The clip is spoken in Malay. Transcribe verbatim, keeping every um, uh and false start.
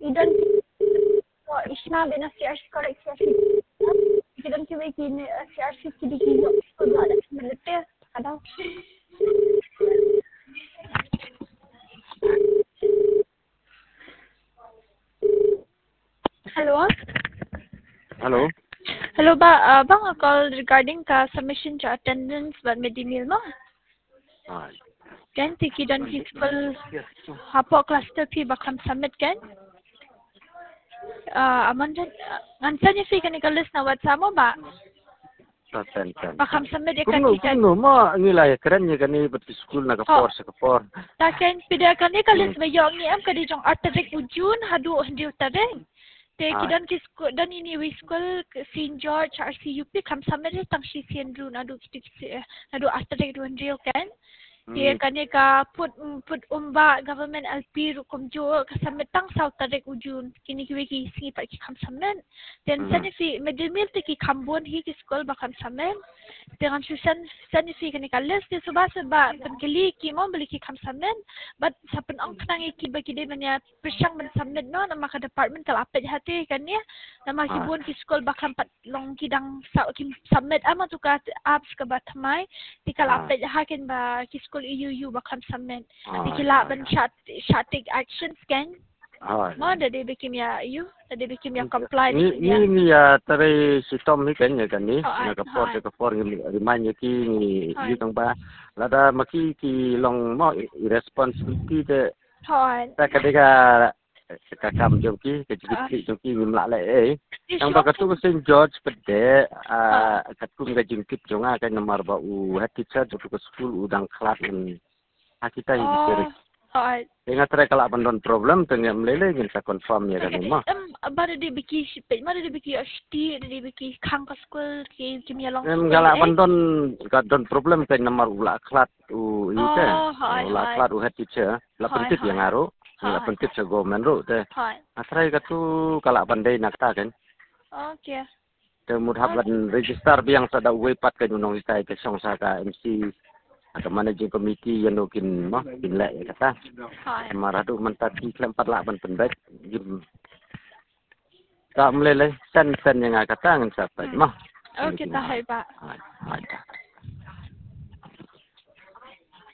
idan ishna bena C R C correct C R C idan kiwe kini C R C kidi kiyo so ada melete ada hello hello hello ba uh, bang call regarding ka submission to attendance but medimil mo ah kan tiki dan physical hapo cluster pi bakam submit kan uh, aman dan ngansan yung fee kanika list na WhatsApp mo ba Ten, ten. bakam submit ikan Kuno, ikan kuno, ma ngilay keren ya kani betul school na kapor sa kapor. Taken pida kanika list may yung ni am kadi jong artarik ujun hadu hindi utareng. Te kidan kis dan ini we school Saint George R C U P kam submit tang si sendru nadu kiti nadu artarik duandril kan. Dia kanika put put umba government L P rukum jo kasametang south tarik ujun kini kiwe ki singi pa ki kam samen then sanifi medimil te ki kambon hi ki school ba kam samen dengan susan sanifi kanika list te suba suba penkeli ki mo beli ki kam samen but sapen ang kanang ki ba ki de manya persyang men samen no nama ka department kal apet hati kan ya nama ki bon ki school ba kam pat long kidang sa ki samen ama tu ka apps ka batmai ti kal apet hakin ba ki school I U U bakam samen dikila ban chat chat take actions kan mo da de bikim ya you da de bikim ya comply ni ni ni ya tare sistem ni kan ya kan ni na kapor sa kapor ni remind ki ni yu tang ba lada maki ki long mo irresponsibility de ta kadega kakam jongki kejikit jongki ngimla le eh ang bagatu Saint George pede a katum ga jingkit jonga kan nomor ba u hatitsa joku ke school udang kelas ni kita ini kiri ingat tera kalau abandon problem tengah meleleh kita confirm ya kan mah baru dia biki sipet baru dia biki asti dia biki kang ke school ki kimia long em kalau abandon abandon problem kan nomor ulah kelas u ini kan ulah kelas u hatitsa la pentit yang ngaruh la pentit sa government ro te atrai katu kalau pandai nakta kan okay kemudian register biang sada wepat kan unong istai ke songsa ka M C atau managing committee yang mungkin mah pinlek ya kata maradu mentati keempat lapan pendek jim tak meleleh sen sen yang kata ngan siapa mah okay tahu pak